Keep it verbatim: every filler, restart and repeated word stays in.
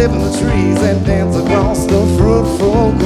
live in the trees and dance across the fruitful